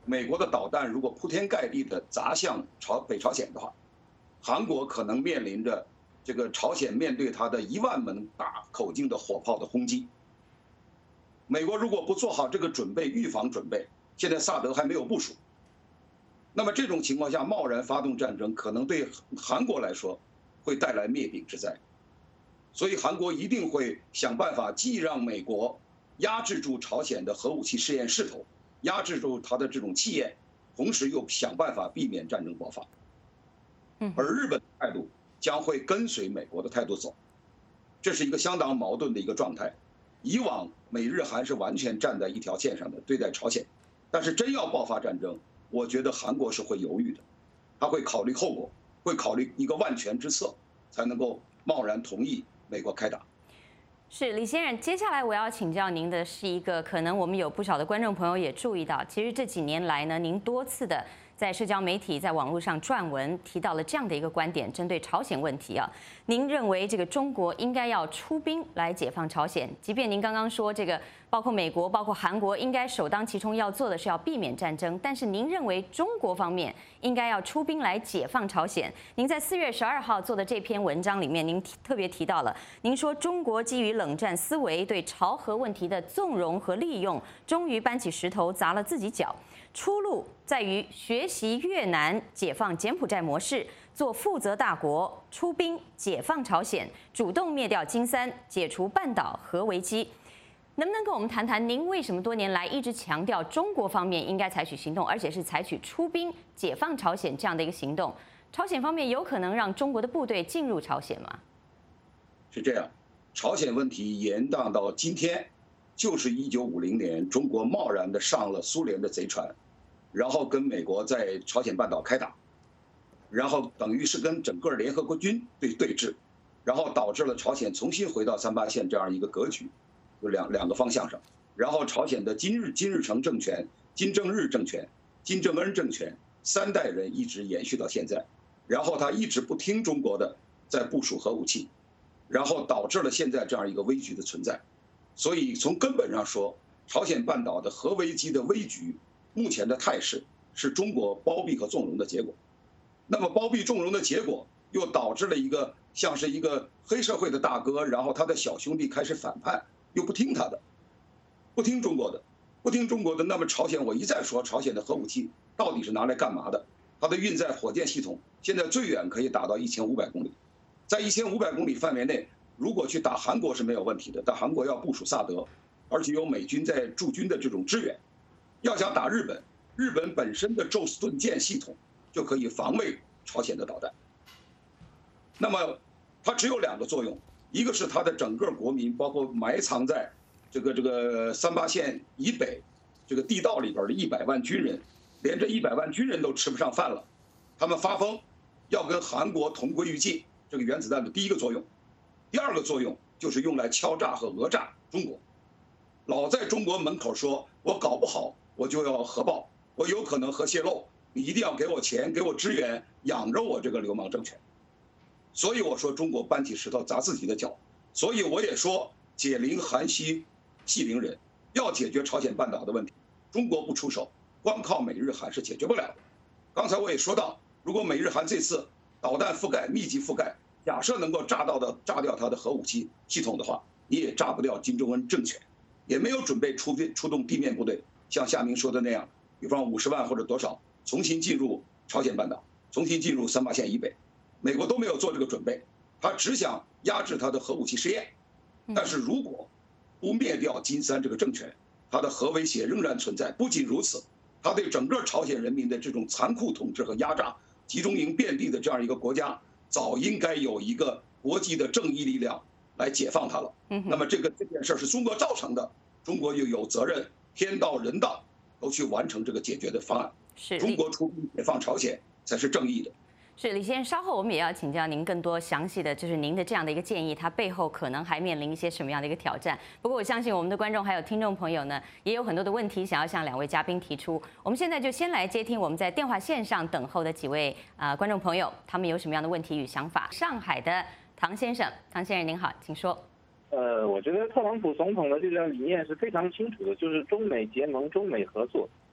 美国的导弹如果铺天盖地的砸向北朝鲜的话，韩国可能面临着这个朝鲜面对它的1万门大口径的火炮的轰击。美国如果不做好这个准备，预防准备，现在萨德还没有部署，那么这种情况下贸然发动战争，可能对韩国来说会带来灭顶之灾。所以韩国一定会想办法，既让美国压制住朝鲜的核武器试验势头，压制住它的这种气焰，同时又想办法避免战争爆发。而日本的态度将会跟随美国的态度走，这是一个相当矛盾的一个状态。以往美日韩是完全站在一条线上的对待朝鲜，但是真要爆发战争，我觉得韩国是会犹豫的，他会考虑后果，会考虑一个万全之策，才能够贸然同意美国开打。 是李先生，接下来我要请教您的是一个，可能我们有不少的观众朋友也注意到，其实这几年来呢，您多次的在社交媒体、在网络上撰文提到了这样的一个观点，针对朝鲜问题啊，您认为这个中国应该要出兵来解放朝鲜，即便您刚刚说这个包括美国、包括韩国应该首当其冲要做的是要避免战争，但是您认为中国方面应该要出兵来解放朝鲜。您在4月12号做的这篇文章里面，您特别提到了，您说中国基于冷战思维对朝核问题的纵容和利用，终于搬起石头砸了自己脚。出路在于学习越南解放柬埔寨模式，做负责大国，出兵解放朝鲜，主动灭掉金三，解除半岛核危机。能不能跟我们谈谈，您为什么多年来一直强调中国方面应该采取行动，而且是采取出兵解放朝鲜这样的一个行动？朝鲜方面有可能让中国的部队进入朝鲜吗？ 是这样，朝鲜问题延宕到今天，就是1950年中国贸然的上了苏联的贼船，然后跟美国在朝鲜半岛开打，然后等于是跟整个联合国军对峙，然后导致了朝鲜重新回到38线这样一个格局，有两个方向上。然后朝鲜的金日成政权、金正日政权、金正恩政权3代人一直延续到现在，然后他一直不听中国的，在部署核武器，然后导致了现在这样一个危局的存在。所以从根本上说，朝鲜半岛的核危机的危局，目前的态势是中国包庇和纵容的结果。那么包庇纵容的结果，又导致了一个像是一个黑社会的大哥，然后他的小兄弟开始反叛，又不听他的，不听中国的。那么朝鲜，我一再说，朝鲜的核武器到底是拿来干嘛的？它的运载火箭系统现在最远可以打到1500公里，在1500公里范围内，如果去打韩国是没有问题的，但韩国要部署萨德，而且有美军在驻军的这种支援。要想打日本，日本本身的宙斯盾舰系统就可以防卫朝鲜的导弹。那么它只有2个作用，一个是它的整个国民，包括埋藏在这个38线以北这个地道里边的100万军人，连这100万军人都吃不上饭了，他们发疯要跟韩国同归于尽，这个原子弹的第一个作用。第2个作用就是用来敲诈和讹诈中国，老在中国门口说，我搞不好我就要核爆，我有可能核泄漏，你一定要给我钱，给我支援，养着我这个流氓政权。所以我说中国搬起石头砸自己的脚。所以我也说解铃还须系铃人，要解决朝鲜半岛的问题，中国不出手，光靠美日韩是解决不了的。刚才我也说到，如果美日韩这次导弹覆盖密集覆盖，假设能够炸掉它的核武器系统的话，你也炸不掉金正恩政权，也没有准备出动地面部队，像夏明说的那样，比方50万或者多少，重新进入朝鲜半岛，重新进入38线以北，美国都没有做这个准备，他只想压制他的核武器试验。但是如果不灭掉金三这个政权，他的核威胁仍然存在。不仅如此，他对整个朝鲜人民的这种残酷统治和压榨，集中营遍地的这样一个国家，早应该有一个国际的正义力量来解放它了。那么这件事是中国造成的，中国又有责任，天道人道都去完成这个解决的方案。中国出兵解放朝鲜才是正义的。 是李先生，稍后我们也要请教您更多详细的，就是您的这样的一个建议，它背后可能还面临一些什么样的一个挑战。不过我相信我们的观众还有听众朋友呢，也有很多的问题想要向2位嘉宾提出。我们现在就先来接听我们在电话线上等候的几位观众朋友，他们有什么样的问题与想法。上海的唐先生您好，请说。 我觉得特朗普总统的这个理念是非常清楚的，就是中美结盟、中美合作。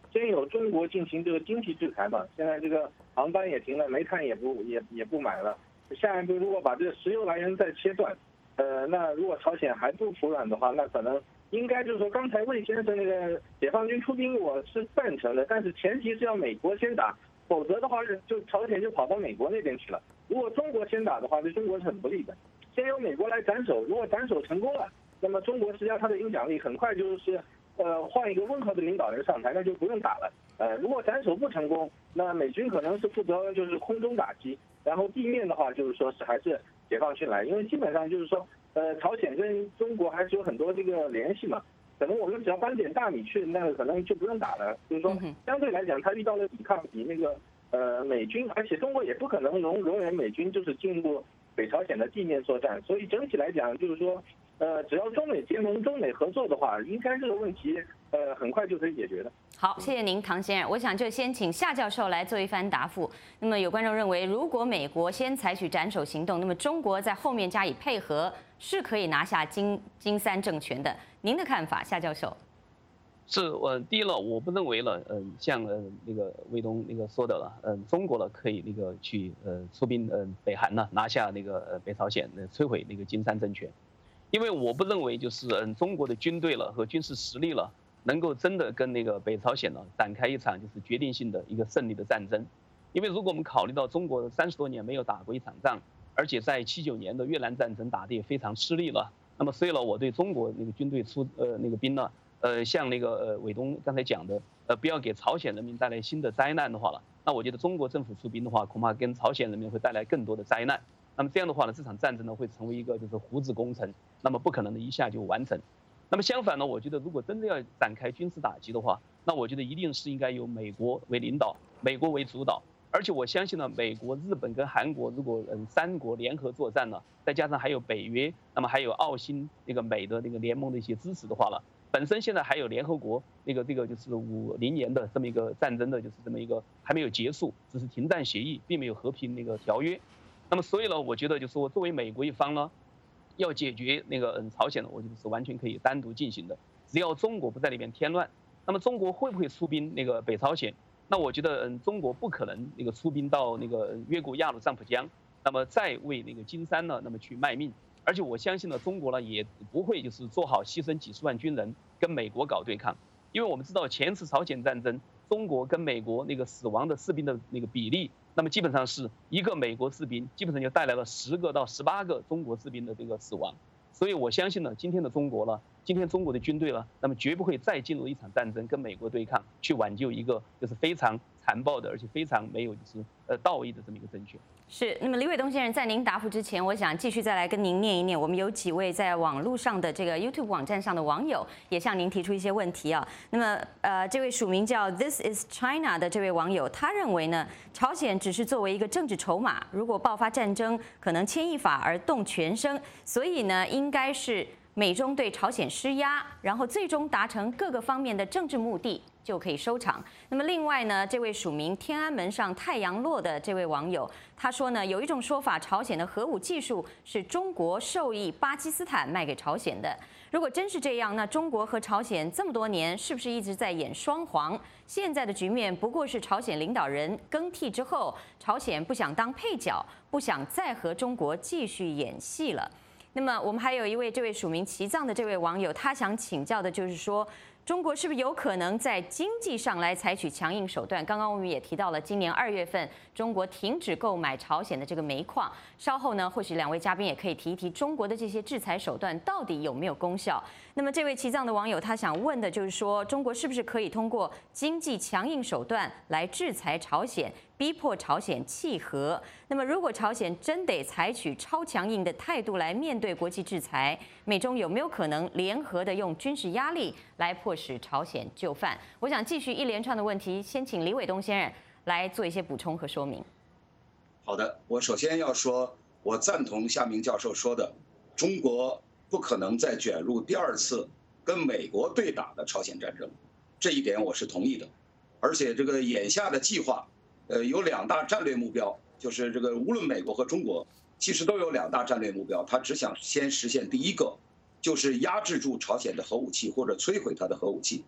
先有中国进行这个经济制裁嘛，现在这个航班也停了，煤炭也不买了。下一步如果把这个石油来源再切断，那如果朝鲜还不服软的话，那可能应该就是说，刚才魏先生那个解放军出兵我是赞成的，但是前提是要美国先打，否则的话就朝鲜就跑到美国那边去了。如果中国先打的话，对中国是很不利的。先由美国来斩首，如果斩首成功了，那么中国实际上它的影响力很快就是换一个温和的领导人上台，那就不用打了。如果斩首不成功，那美军可能是负责就是空中打击，然后地面的话就是说是还是解放军来，因为基本上就是说朝鲜跟中国还是有很多这个联系嘛，可能我们只要搬点大米去，那个可能就不用打了。就是说相对来讲，他遇到了抵抗比那个美军，而且中国也不可能容忍美军就是进入北朝鲜的地面作战，所以整体来讲就是说。只要中美结盟、中美合作的话，应该这个问题很快就可以解决的。 好，谢谢您，唐先生。我想就先请夏教授来做一番答复。那么有观众认为，如果美国先采取斩首行动，那么中国在后面加以配合，是可以拿下金三政权的。您的看法，夏教授？ 是第一了，我不认为了，像那个卫东那个说的了，中国了可以那个去出兵北韩呢，拿下那个北朝鲜，摧毁那个金三政权。因为我不认为就是中国的军队了和军事实力了能够真的跟那个北朝鲜呢展开一场就是决定性的一个胜利的战争。因为如果我们考虑到中国30多年没有打过一场仗，而且在79年的越南战争打得也非常吃力了，那么所以呢，我对中国那个军队出那个兵呢，像那个伟东刚才讲的，不要给朝鲜人民带来新的灾难的话了，那我觉得中国政府出兵的话，恐怕跟朝鲜人民会带来更多的灾难。那么这样的话呢，这场战争呢会成为一个就是胡子工程，那么不可能的一下就完成。那么相反呢，我觉得如果真的要展开军事打击的话，那我觉得一定是应该由美国为领导，美国为主导。而且我相信呢，美国、日本跟韩国如果3国联合作战呢，再加上还有北约，那么还有澳新那个美的那个联盟的一些支持的话了，本身现在还有联合国这个就是50年的这么一个战争的，就是这么一个还没有结束，只是停战协议，并没有和平那个条约。那么所以呢，我觉得就是说，作为美国一方呢，要解决那个朝鲜呢，我觉得是完全可以单独进行的，只要中国不在里面添乱。那么中国会不会出兵那个北朝鲜？那我觉得中国不可能那个出兵到那个越过鸭绿藏浦江，那么再为那个金三呢那么去卖命。而且我相信呢，中国呢也不会就是做好牺牲几十万军人跟美国搞对抗，因为我们知道前次朝鲜战争，中国跟美国那个死亡的士兵的那个比例。那么基本上是一个美国士兵，基本上就带来了10个到18个中国士兵的这个死亡。所以我相信呢，今天的中国了，今天中国的军队了，那么绝不会再进入一场战争跟美国对抗，去挽救一个就是非常残暴的，而且非常没有就是道义的这么一个政权。 是，那么李伟东先生在您答复之前，我想继续再来跟您念一念，我们有几位在网络上的这个 YouTube 网站上的网友也向您提出一些问题啊。那么这位署名叫 This is China 的这位网友，他认为呢，朝鲜只是作为一个政治筹码，如果爆发战争，可能牵一发而动全身，所以呢，应该是美中对朝鲜施压，然后最终达成各个方面的政治目的，就可以收场。那么另外呢，这位署名天安门上太阳落的这位网友，他说呢，有一种说法，朝鲜的核武技术是中国授意巴基斯坦卖给朝鲜的。如果真是这样，那中国和朝鲜这么多年是不是一直在演双簧？现在的局面不过是朝鲜领导人更替之后，朝鲜不想当配角，不想再和中国继续演戏了。那么我们还有一位这位署名齐藏的这位网友，他想请教的就是说，中国是不是有可能在经济上来采取强硬手段？刚刚我们也提到了，今年2月份中国停止购买朝鲜的这个煤矿。稍后呢，或许2位嘉宾也可以提一提中国的这些制裁手段到底有没有功效。那么这位齐藏的网友他想问的就是说，中国是不是可以通过经济强硬手段来制裁朝鲜，逼迫朝鲜契合？那么如果朝鲜真得采取超强硬的态度来面对国际制裁，美中有没有可能联合的用军事压力来迫使朝鲜就范？我想继续一连串的问题，先请李伟东先生来做一些补充和说明。 好的，我首先要说，我赞同夏明教授说的，中国不可能再卷入第2次跟美国对打的朝鲜战争，这一点我是同意的。而且这个眼下的计划，有2大战略目标，就是这个无论美国和中国，其实都有2大战略目标，他只想先实现第一个，就是压制住朝鲜的核武器或者摧毁它的核武器。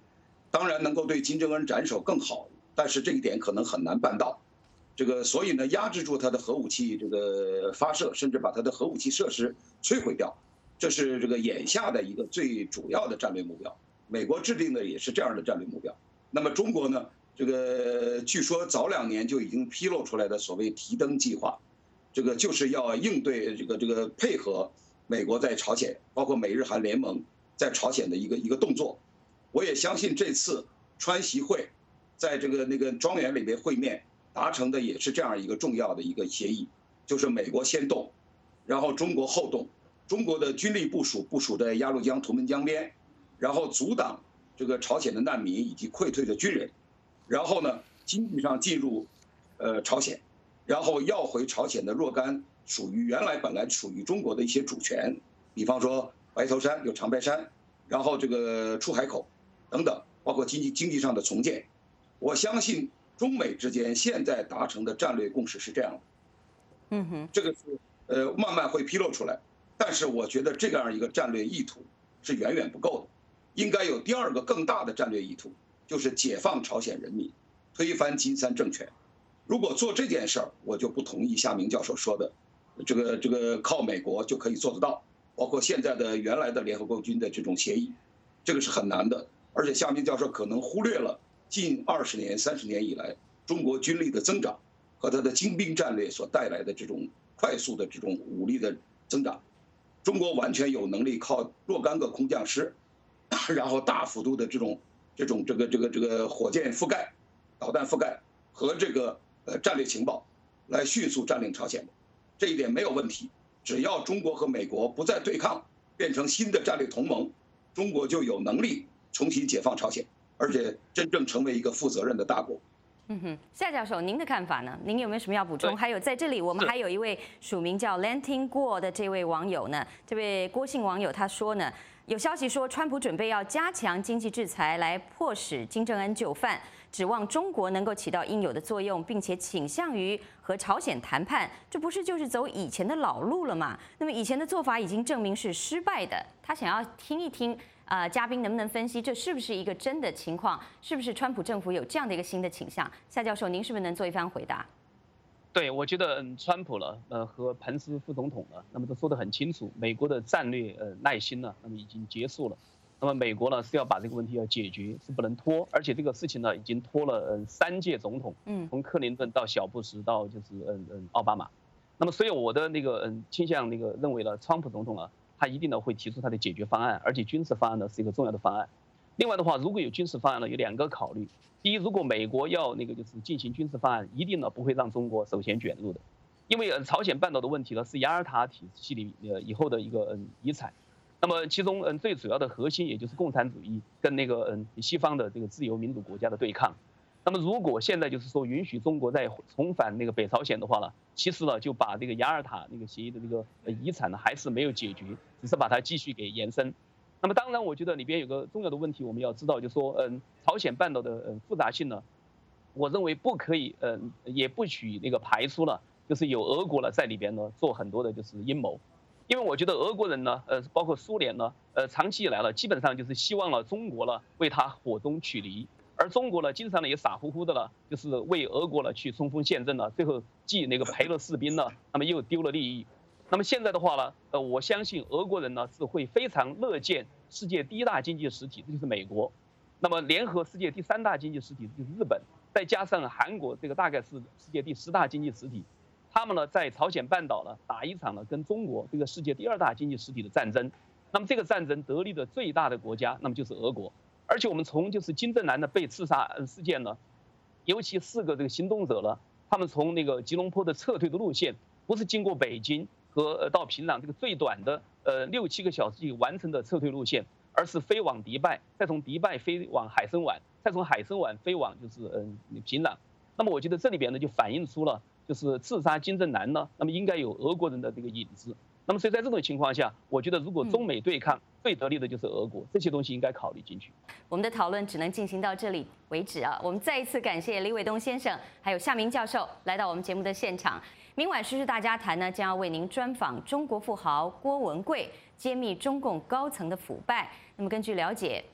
当然能够对金正恩斩首更好，但是这一点可能很难办到。所以呢，压制住他的核武器发射，甚至把他的核武器设施摧毁掉，这是眼下的一个最主要的战略目标。美国制定的也是这样的战略目标。那么中国呢，据说早2年就已经披露出来的所谓提灯计划，就是要应对配合美国在朝鲜，包括美日韩联盟在朝鲜的一个动作。我也相信这次川习会在庄园里面会面达成的也是这样一个重要的一个协议，就是美国先动，然后中国后动，中国的军力部署在鸭绿江、图们江边，然后阻挡朝鲜的难民以及溃退的军人，然后呢经济上进入朝鲜，然后要回朝鲜的若干原来本来属于中国的一些主权，比方说白头山有长白山，然后出海口等等，包括经济上的重建。我相信中美之间现在达成的战略共识是这样的，这个是慢慢会披露出来，但是我觉得这样一个战略意图是远远不够的，应该有第二个更大的战略意图，就是解放朝鲜人民，推翻金三政权。如果做这件事儿，我就不同意夏明教授说的，靠美国就可以做得到，包括现在的原来的联合国军的这种协议，这个是很难的。而且夏明教授可能忽略了近20年、30年以来中国军力的增长和它的精兵战略所带来的这种快速的这种武力的增长。中国完全有能力靠若干个空降师，然后大幅度的这种火箭覆盖、导弹覆盖和战略情报来迅速占领朝鲜的，这一点没有问题。只要中国和美国不再对抗，变成新的战略同盟，中国就有能力重新解放朝鲜，而且真正成为一个负责任的大国。 夏教授，您的看法呢？您有没有什么要补充？还有在这里，我们还有一位署名叫 Lanting 郭的这位网友呢，这位郭姓网友他说呢，有消息说川普准备要加强经济制裁来迫使金正恩就范，指望中国能够起到应有的作用，并且倾向于和朝鲜谈判，这不是就是走以前的老路了吗？那么以前的做法已经证明是失败的，他想要听一听。嘉宾能不能分析这是不是一个真的情况？是不是川普政府有这样的一个新的倾向？夏教授，您是不是能做一番回答？ 对，我觉得川普呢，和彭斯副总统呢，那么都说得很清楚，美国的战略耐心呢，那么已经结束了。那么美国呢是要把这个问题要解决，是不能拖，而且这个事情呢已经拖了3届总统，从克林顿到小布什到奥巴马。那么所以我的倾向认为呢，川普总统啊。他一定呢会提出他的解决方案，而且军事方案呢是一个重要的方案。另外的话，如果有军事方案呢，有2个考虑。第一，如果美国要进行军事方案，一定呢不会让中国首先卷入的，因为朝鲜半岛的问题呢是雅尔塔体系里以后的一个遗产。那么其中最主要的核心也就是共产主义跟西方的自由民主国家的对抗。那么如果现在说允许中国再重返北朝鲜的话呢，其实呢就把雅尔塔协议的遗产呢还是没有解决，只是把它继续给延伸。那么当然，我觉得里边有个重要的问题，我们要知道，朝鲜半岛的复杂性呢，我认为不可以也不许排除了，有俄国在里边呢做很多的阴谋。因为我觉得俄国人呢，包括苏联呢，长期以来了，基本上希望了中国了为他火中取栗。而中国呢，经常呢也傻乎乎的了，为俄国呢去冲锋陷阵了，最后既赔了士兵了，那么又丢了利益。那么现在的话呢，我相信俄国人呢是会非常乐见世界第1大经济实体，这就是美国，那么联合世界第3大经济实体就是日本，再加上韩国，大概是世界第10大经济实体，他们呢在朝鲜半岛呢打一场呢跟中国世界第2大经济实体的战争。那么这个战争得利的最大的国家，那么就是俄国。而且我们从金正男的被刺杀事件呢，尤其4个行动者呢，他们从吉隆坡的撤退的路线，不是经过北京和到平壤最短的6-7个小时就完成的撤退路线，而是飞往迪拜，再从迪拜飞往海参崴，再从海参崴飞往平壤。那么我觉得这里边呢就反映出了刺杀金正男呢，那么应该有俄国人的影子。那么所以在这种情况下，我觉得如果中美对抗，最得力的就是俄国，这些东西应该考虑进去。 我们的讨论只能进行到这里为止啊！我们再一次感谢李伟东先生还有夏明教授来到我们节目的现场。明晚时事大家谈呢，将要为您专访中国富豪郭文贵，揭秘中共高层的腐败。那么根据了解，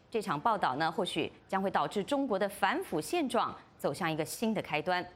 这场报道呢，或许将会导致中国的反腐现状走向一个新的开端。